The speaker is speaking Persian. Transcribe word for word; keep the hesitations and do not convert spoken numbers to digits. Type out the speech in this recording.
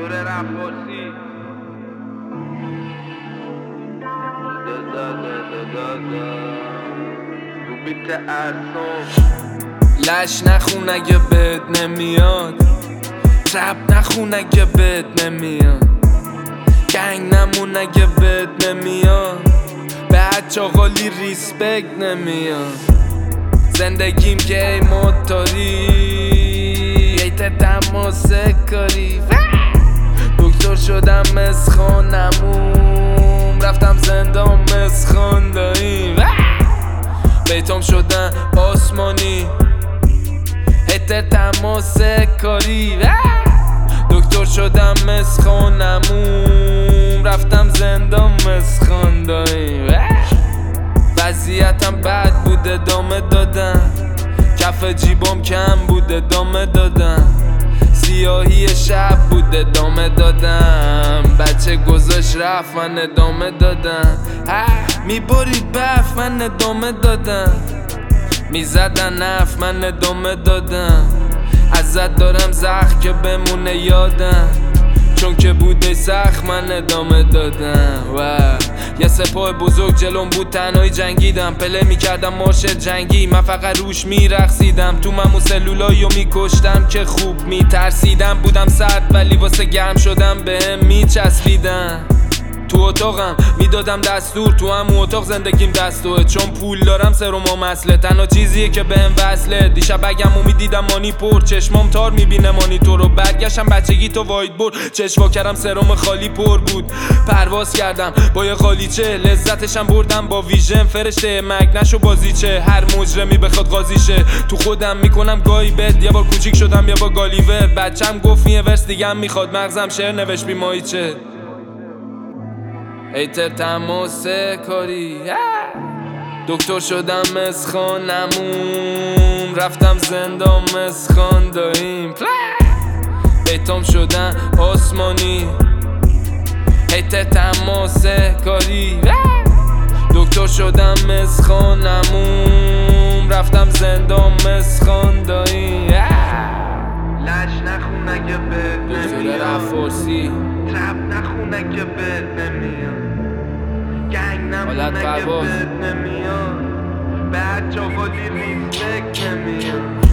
دکتر رفاسی رو بیت ارسام لش نخون اگه بهت نمیاد، رپ نخون اگه بهت نمیاد، گنگ نمون اگه بهت نمیاد، به هچ آقالی ریسپکت نمیاد. زندگیم که ای موتوری ایت تماسه کاری، دکتر شدم مسخان نموم، رفتم زندان مسخان داییم، بیتام شدن آسمانی ایت تماسه کاری، دکتر شدم مسخان نموم، رفتم زندان مسخان داییم. وضعیتم بد بود ادامه دادم، کف جیبام کم بود ادامه دادم، سیاهی شب بود ادامه دادم، بچه گذاشت رفت من ادامه دادم، میبرید بف من ادامه دادم، میزدن نف من ادامه دادم، ازت دارم زخم که بمونه یادم، چون که بوده سخت من ادامه دادم. و یه سپاه بزرگ جلوم بود تنهایی جنگیدم، پله میکردم مارش جنگی، من فقط روش میرقصیدم، تو ممو سلولاییو میکشتم که خوب میترسیدم، بودم سرد ولی واسه گرم شدم بهم میچسبیدم، تو اتاقم میدادم دستور، تو هم اتاق زندگیم دستوه، چون پول دارم سرم و مسله، تنها چیزیه که بهم وصله. دیشب بگم و میدیدم مانی پر، چشمام تار میبینه مانیتور رو، برگشتم بچگی تو واید برد، چشوا کردم سرم خالی پر بود، پرواز کردم با یه قالیچه، لذتشم بردم با ویژن، فرشته مگنشو بازیچه، هر مجرمی بخواد قاضیشه، تو خودم میکنم گاهی بد، یه بار کوچیک شدم یه بار گالیور، بچم گفت یه ورس دیگه میخواد، مغزم شعر نوشت بی ماهیچه، ایتر تماسه کاری، دکتر شدم مسخان نموم، رفتم زندان مسخان داییم، بیتام شدن آسمانی ایتر تماسه کاری، دکتر شدم مسخان نموم، رفتم زندان مسخان داییم. لش نخون اگه بهت نمیاد، دکتر رفاسی رپ نخون اگه بهت نمیاد، گنگ نمون اگه بهت نمیاد، به هچ آقالی ریسپکت نمیاد.